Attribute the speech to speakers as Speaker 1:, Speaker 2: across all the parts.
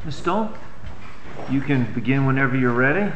Speaker 1: Ms. Stoll, you can begin whenever you're ready.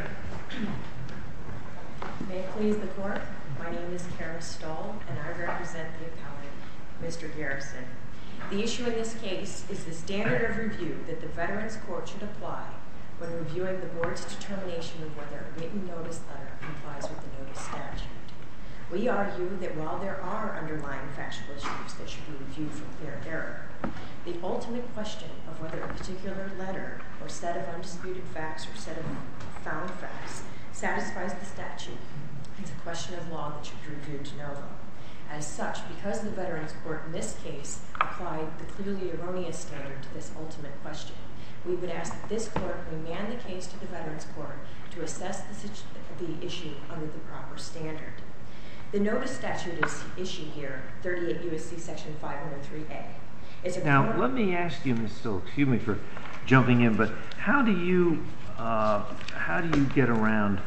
Speaker 2: May it please the Court, my name is Kara Stoll, and I represent the appellant, Mr. Garrison. The issue in this case is the standard of review that the Veterans Court should apply when reviewing the Board's determination of whether a written notice letter complies with the notice statute. We argue that while there are underlying factual issues that should be reviewed for clear error, the ultimate question of whether a particular letter or set of undisputed facts or set of found facts satisfies the statute is a question of law that should be reviewed de novo. As such, because the Veterans Court in this case applied the clearly erroneous standard to this ultimate question, we would ask that this Court remand the case to the Veterans Court to assess the issue under the proper standard. The notice statute is issued here, 38 U.S.C. Section 503A.
Speaker 1: Now, let me ask you, Ms. Stoll, excuse me for jumping in, but how do you get around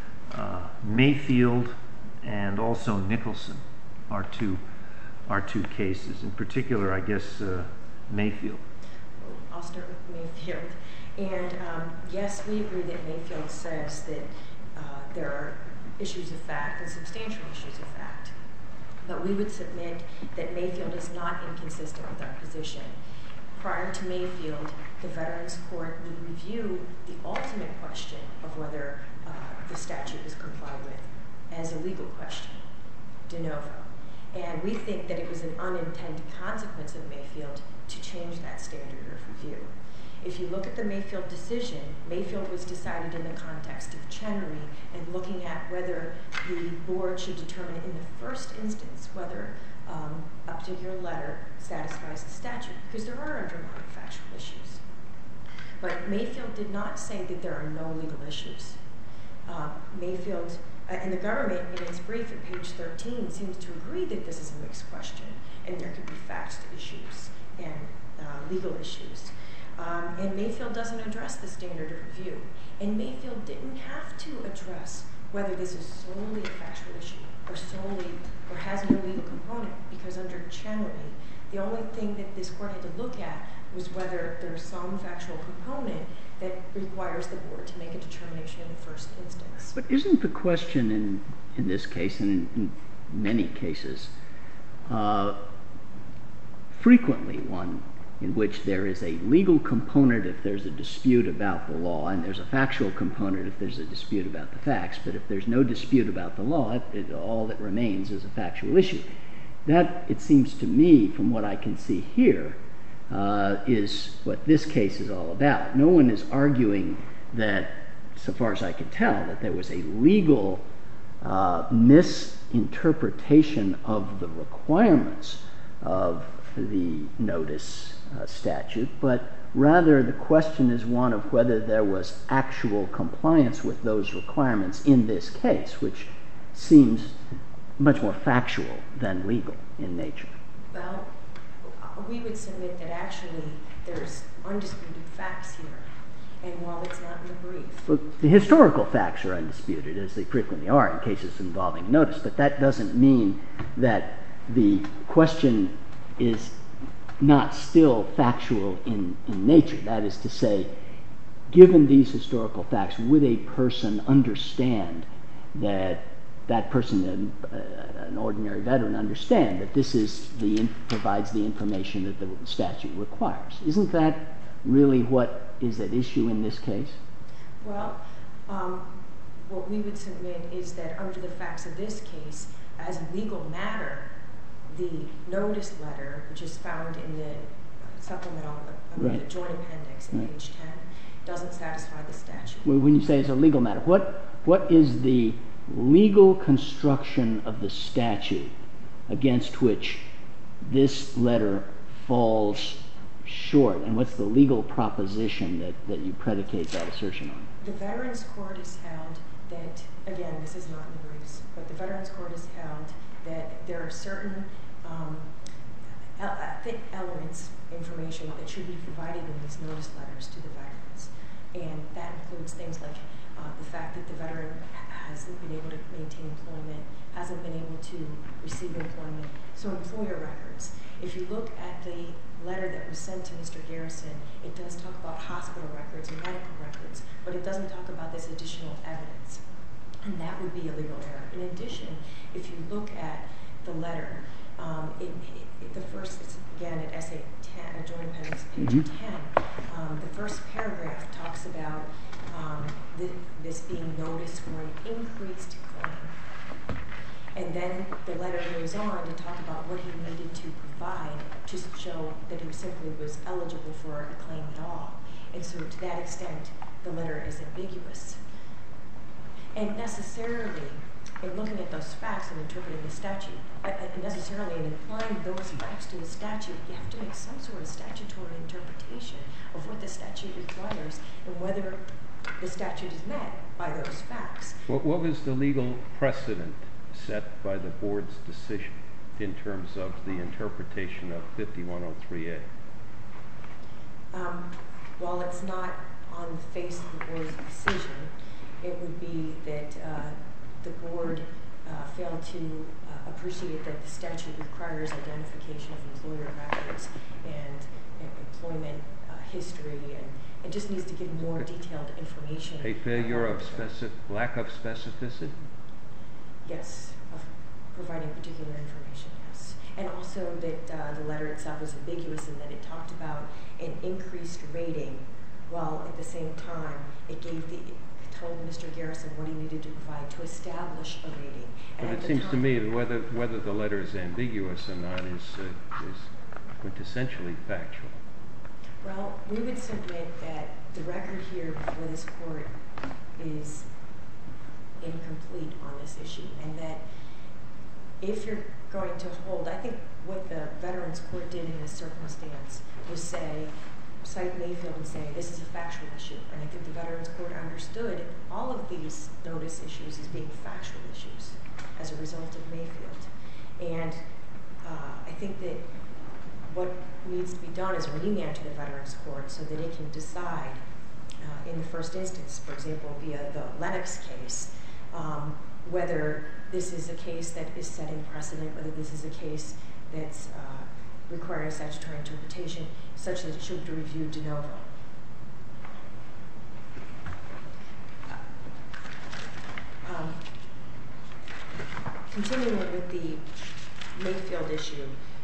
Speaker 1: Mayfield and also Nicholson, our two cases? In particular, I guess Mayfield.
Speaker 2: I'll start with Mayfield. And yes, we agree that Mayfield says that there are issues of fact and substantial issues of fact. But we would submit that Mayfield is not inconsistent with our position. Prior to Mayfield, the Veterans Court would review the ultimate question of whether the statute is complied with as a legal question, de novo. And we think that it was an unintended consequence of Mayfield to change that standard of review. If you look at the Mayfield decision, Mayfield was decided in the context of Chenery and looking at whether the board should determine in the first instance whether a particular letter satisfies the statute, because there are underlying factual issues. But Mayfield did not say that there are no legal issues. Mayfield and the government, in its brief at page 13, seems to agree that this is a mixed question and there could be facts to issues and legal issues. And Mayfield doesn't address the standard of review. And Mayfield didn't have to address whether this is solely a factual issue or has no legal component, because under Chenery, the only thing that this court had to look at was whether there's some factual component that requires the board to make a determination in the first instance.
Speaker 3: But isn't the question in this case, and in many cases, frequently one in which there is a legal component if there's a dispute about the law, and there's a factual component if there's a dispute about the facts, but if there's no dispute about the law, all that remains is a factual issue. That, it seems to me, from what I can see here, is what this case is all about. No one is arguing that, so far as I can tell, that there was a legal misinterpretation of the requirements of the notice statute, but rather the question is one of whether there was actual compliance with those requirements in this case, which seems much more factual than legal in nature.
Speaker 2: Well, we would submit that actually there's undisputed facts here, and while it's not in the brief.
Speaker 3: Well, the historical facts are undisputed, as they frequently are in cases involving notice, but that doesn't mean that the question is not still factual in nature. That is to say, given these historical facts, would a person understand that person, an ordinary veteran, understand that this is provides the information that the statute requires? Isn't that really what is at issue in this case?
Speaker 2: Well, what we would submit is that under the facts of this case, as a legal matter, the notice letter, which is found in the supplemental, the joint appendix in page 10, doesn't satisfy the statute.
Speaker 3: Well, when you say it's a legal matter, what is the legal construction of the statute against which this letter falls short, and what's the legal proposition that you predicate that assertion on?
Speaker 2: The Veterans Court has held that, again, this is not in the briefs, but the Veterans Court has held that there are certain elements, information that should be provided in these notice letters to the veterans. And that includes things like the fact that the veteran hasn't been able to maintain employment, hasn't been able to receive employment, so employer records. If you look at the letter that was sent to Mr. Garrison, it does talk about hospital records and medical records, but it doesn't talk about this additional evidence. And that would be a legal error. In addition, if you look at the letter, the first, it's again at Essay 10, Joint Appendix page 10, the first paragraph talks about this being noticed for an increased claim. And then the letter goes on to talk about what he needed to provide to show that he simply was eligible for a claim at all. And so to that extent, the letter is ambiguous. And necessarily, in looking at those facts and interpreting the statute, necessarily in applying those facts to the statute, you have to make some sort of statutory interpretation of what the statute requires and whether the statute is met by those facts.
Speaker 4: What was the legal precedent set by the board's decision in terms of the interpretation of 5103A?
Speaker 2: While it's not on the face of the board's decision, it would be that the board failed to appreciate that the statute requires identification of employer records and employment history, and just needs to give more detailed information.
Speaker 4: A failure of lack of specificity?
Speaker 2: Yes, of providing particular information, yes. And also that the letter itself was ambiguous in that it talked about an increased rating, while at the same time it told Mr. Garrison what he needed to provide to establish a rating.
Speaker 4: But it seems to me that whether the letter is ambiguous or not is quintessentially factual.
Speaker 2: Well, we would submit that the record here before this court is incomplete on this issue, and that if you're going to hold, I think what the Veterans Court did in this circumstance was cite Mayfield and say this is a factual issue, and I think the Veterans Court understood all of these notice issues as being factual issues as a result of Mayfield. And I think that what needs to be done is a remand to the Veterans Court so that it can decide in the first instance, for example, via the Lennox case, whether this is a case that is setting precedent, whether this is a case that's requiring statutory interpretation such that it should be reviewed de novo. Continuing with the Mayfield issue,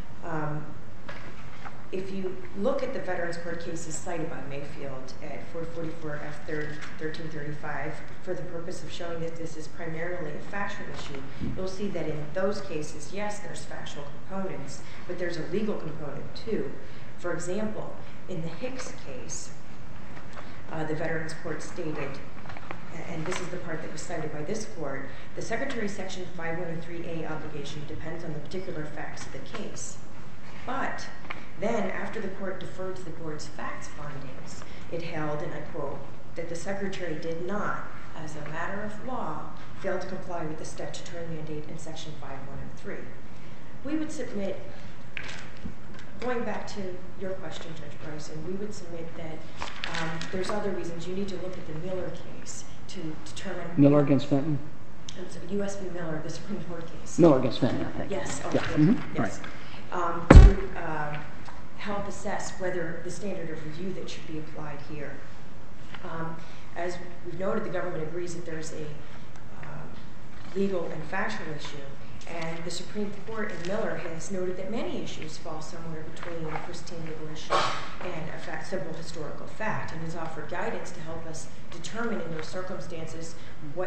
Speaker 2: if you look at the Veterans Court cases cited by Mayfield at 444 F. 3rd 1335, for the purpose of showing that this is primarily a factual issue, you'll see that in those cases, yes, there's factual components, but there's a legal component too. For example, in the Hicks case, the Veterans Court stated, and this is the part that was cited by this court, the Secretary's Section 5103A obligation depends on the particular facts of the case. But then, after the court deferred to the board's facts findings, it held, and I quote, that the Secretary did not, as a matter of law, fail to comply with the statutory mandate in Section 5103. We would submit, going back to your question, Judge Bryson, we would submit that there's other reasons. You need to look at the Miller case to determine...
Speaker 3: Miller against Fenton?
Speaker 2: U.S. v. Miller, the Supreme Court case.
Speaker 3: Miller against Fenton, I think.
Speaker 2: Yes,
Speaker 3: yeah.
Speaker 2: Yes.
Speaker 3: Right.
Speaker 2: To help assess whether the standard of review that should be applied here. As we've noted, the government agrees that there's a legal and factual issue, and the Supreme Court in Miller has noted that many issues fall somewhere between a pristine legal issue and a simple historical fact, and has offered guidance to help us determine in those circumstances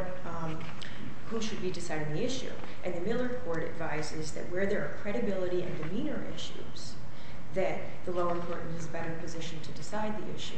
Speaker 2: who should be deciding the issue. And the Miller court advises that where there are credibility and demeanor issues, that the lower court is in a better position to decide the issue.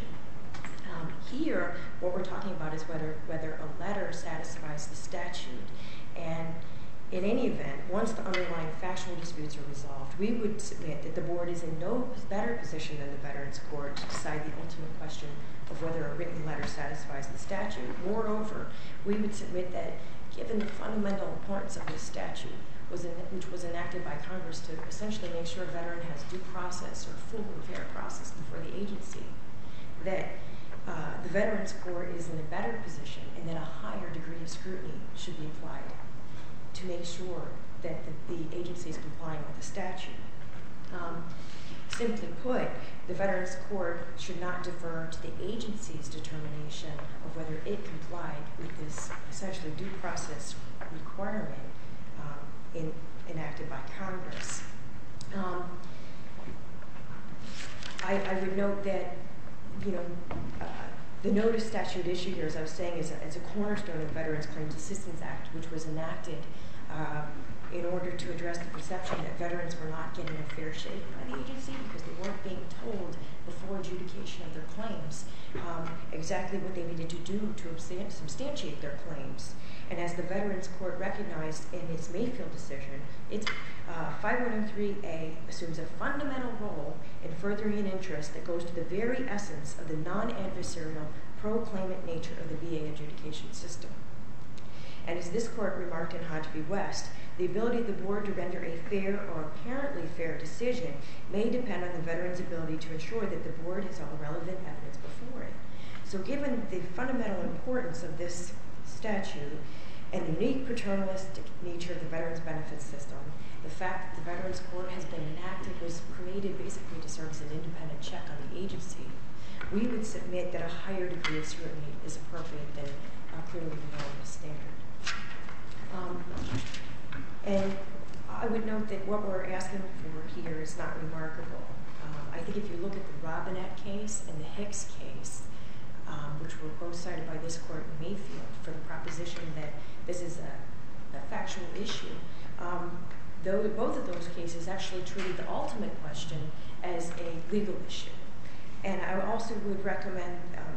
Speaker 2: Here, what we're talking about is whether a letter satisfies the statute. And in any event, once the underlying factual disputes are resolved, we would submit that the board is in no better position than the Veterans Court to decide the ultimate question of whether a written letter satisfies the statute. Moreover, we would submit that given the fundamental importance of this statute, which was enacted by Congress to essentially make sure a veteran has due process or full and fair process before the agency, that the Veterans Court is in a better position and that a higher degree of scrutiny should be applied to make sure that the agency is complying with the statute. Simply put, the Veterans Court should not defer to the agency's determination of whether it complied with this essentially due process requirement enacted by Congress. I would note that, the notice statute issue here, as I was saying, is a cornerstone of the Veterans Claims Assistance Act, which was enacted in order to address the perception that veterans were not getting a fair shake by the agency because they weren't being told before adjudication of their claims exactly what they needed to do to substantiate their claims. And as the Veterans Court recognized in its Mayfield decision, its 5103A assumes a fundamental role in furthering an interest that goes to the very essence of the non-adversarial pro-claimant nature of the VA adjudication system. And as this court remarked in Hodge v. West, the ability of the board to render a fair or apparently fair decision may depend on the veteran's ability to ensure that the board has all relevant evidence before it. So given the fundamental importance of this statute and the unique paternalistic nature of the Veterans Benefits System, the fact that the Veterans Court has been enacted was created basically to serve as an independent check on the agency. We would submit that a higher degree of scrutiny is appropriate than clearly the normative standard. And I would note that what we're asking for here is not remarkable. I think if you look at the Robinette case and the Hicks case, which were both cited by this court in Mayfield for the proposition that this is a factual issue, both of those cases actually treated the ultimate question as a legal issue. And I also would recommend,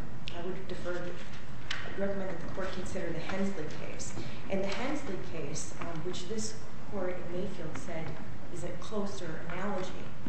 Speaker 2: recommend that the court consider the Hensley case. In the Hensley case, which this court in Mayfield said is a closer analogy,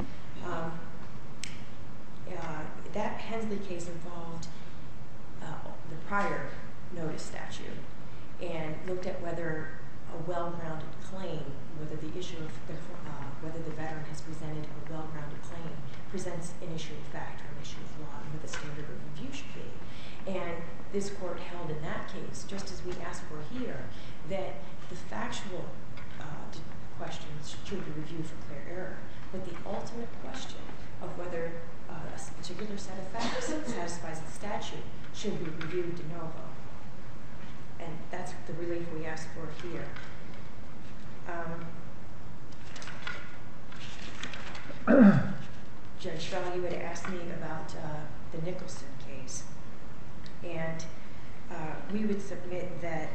Speaker 2: that Hensley case involved the prior notice statute and looked at whether a well-grounded claim, whether the issue of whether the veteran has presented a well-grounded claim presents an issue of fact or an issue of law, and what the standard of review should be. And this court held in that case, just as we asked for here, that the factual questions should be reviewed for clear error, but the ultimate question of whether a particular set of facts satisfies the statute should be reviewed de novo. And that's the relief we asked for here. Judge Shaw, you had asked me about the Nicholson case. And we would submit that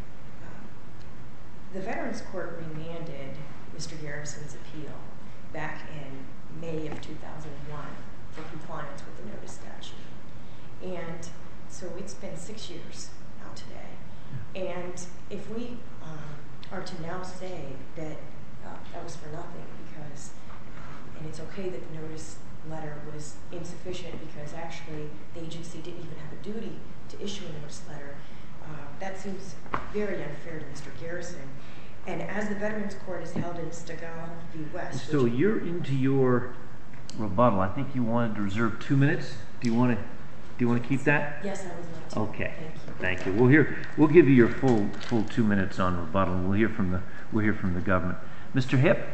Speaker 2: the Veterans Court remanded Mr. Garrison's appeal back in May of 2001 for compliance with the notice statute. And so it's been 6 years now today. And if we are to now say that that was for nothing because, and it's okay that the notice letter was insufficient because actually the agency didn't even have a duty to issue a notice letter, that seems very unfair to Mr. Garrison. And as the Veterans Court is held in Stegall v. West.
Speaker 1: So you're into your rebuttal. I think you wanted to reserve 2 minutes. Do you want to keep that?
Speaker 2: Yes, I would like to.
Speaker 1: Okay. Thank you. We'll give you your full 2 minutes on rebuttal. We'll hear from the government. Mr. Hipp.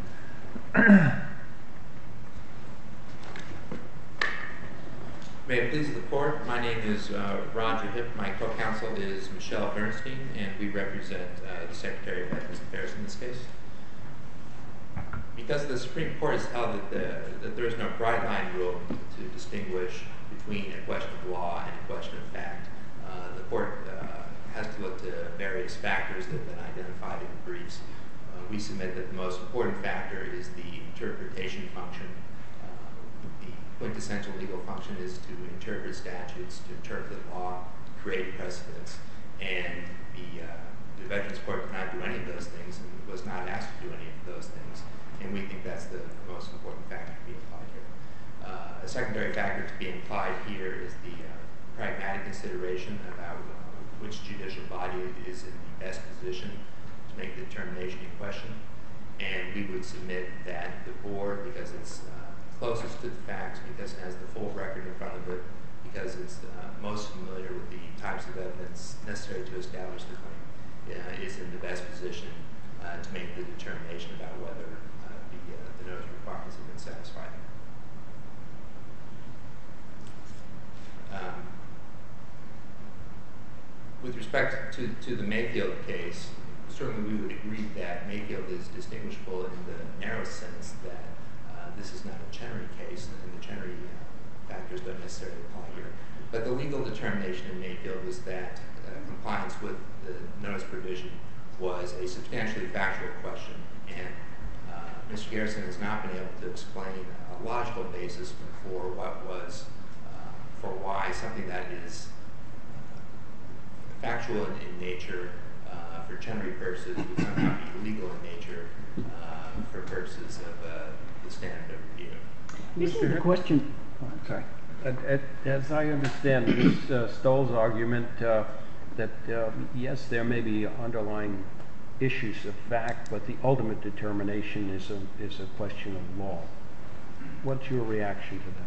Speaker 5: May it please the court, my name is Roger Hipp. My co-counsel is Michelle Bernstein, and we represent the Secretary of Veterans Affairs in this case. Because the Supreme Court has held that there is no bright line rule to distinguish between a question of law and a question of fact, the court has to look to various factors that have been identified in the briefs. We submit that the most important factor is the interpretation function. The quintessential legal function is to interpret statutes, to interpret law, create precedents, and the Veterans Court cannot do any of those things and was not asked to do any of those things, and we think that's the most important factor to be applied here. A secondary factor to be implied here is the pragmatic consideration about which judicial body is in the best position to make the determination in question, and we would submit that the board, because it's closest to the facts, because it has the full record in front of it, because it's most familiar with the types of evidence necessary to establish the claim, is in the best position to make the determination about whether the notice requirements have been satisfied. respect to the Mayfield case, certainly we would agree that Mayfield is distinguishable in the narrow sense that this is not a Chenery case, and the Chenery factors don't necessarily apply here. But the legal determination in Mayfield was that compliance with the notice provision was a substantially factual question, and Mr. Garrison has not been able to explain a logical basis for for why something that is factual in nature for Chenery purposes would somehow be legal in nature for purposes of the standard of review.
Speaker 3: Isn't the question? Oh, I'm sorry.
Speaker 4: As I understand Ms. Stoll's argument, that yes, there may be underlying issues of fact, but the ultimate determination is a question of law. What's your reaction to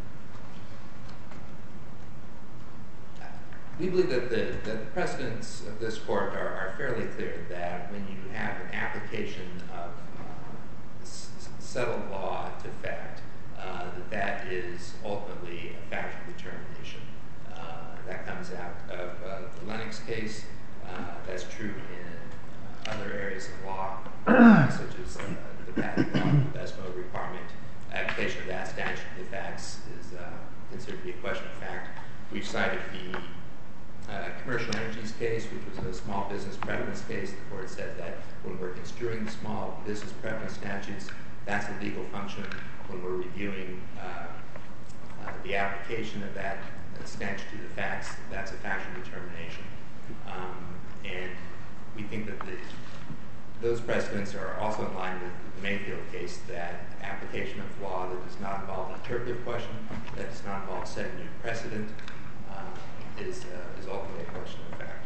Speaker 4: that?
Speaker 5: We believe that the precedents of this court are fairly clear that when you have an application of settled law to fact, that is ultimately a factual determination. That comes out of the Lennox case. That's true in other areas of law, such as the patent law, the best mode requirement. Application of that statute to facts is considered to be a question of fact. We've cited the Commercial Energies case, which was a small business preference case. The court said that when we're construing the small business preference statutes, that's a legal function. When we're reviewing the application of that statute to the facts, that's a factual determination. And we think that those precedents are also in line with the Mayfield case, that application of law that does not involve an interpretive question, that does not involve setting new precedent, is ultimately a question of fact.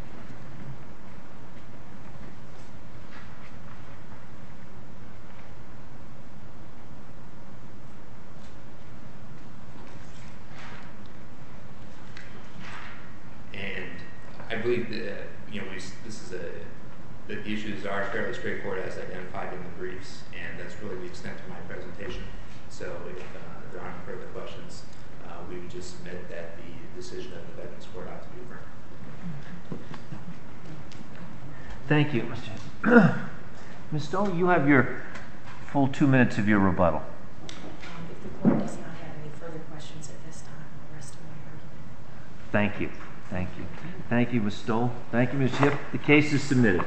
Speaker 5: And I believe that that the issues are fairly straightforward as identified in the briefs, and that's really the extent of my presentation. So if there aren't further questions, we would just submit that the decision of the Veterans Court ought to be affirmed.
Speaker 1: Thank you, Mr. Ms. Stoll, you have your full 2 minutes of your rebuttal.
Speaker 2: If the court does not have any further questions at this time, I'll rest my argument.
Speaker 1: Thank you. Thank you. Thank you, Ms. Stoll. Thank you, Ms. Hip. The case is submitted.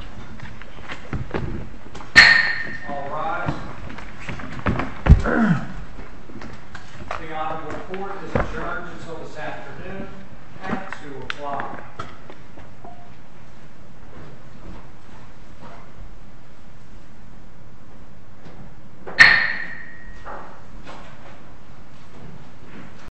Speaker 6: All rise. The Honorable Court is adjourned until this afternoon at 2 o'clock.